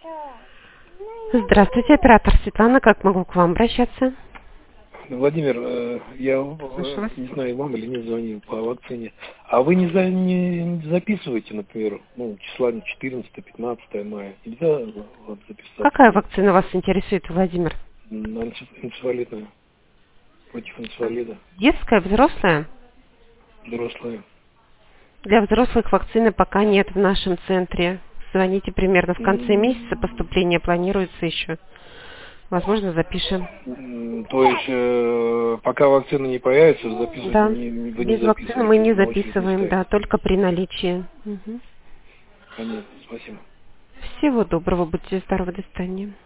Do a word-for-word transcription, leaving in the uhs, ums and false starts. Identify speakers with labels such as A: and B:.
A: Здравствуйте, оператор Светлана, как могу к вам обращаться?
B: Владимир, э, я
A: Слышу вас.
B: э, не знаю, вам или не звонил по вакцине. А вы не, за, не не записываете, например, ну, числа четырнадцатое-пятнадцатое мая? Нельзя вот записаться?
A: Какая вакцина вас интересует, Владимир?
B: На энцеф- энцефалитная, против энцефалита,
A: Детская, взрослая?
B: взрослая.
A: Для взрослых вакцины пока нет в нашем центре. Звоните примерно в конце месяца, поступление планируется еще. Возможно, запишем.
B: М, То есть, э, пока вакцина не появится, записывать
A: Да,
B: не, не- вы не
A: без вакцины мы
B: записываетесь,
A: не
B: на очередь не
A: записываем,
B: стоите.
A: да, только при наличии. Мгм.
B: Понятно, спасибо.
A: Всего доброго, будьте здоровы, до свидания.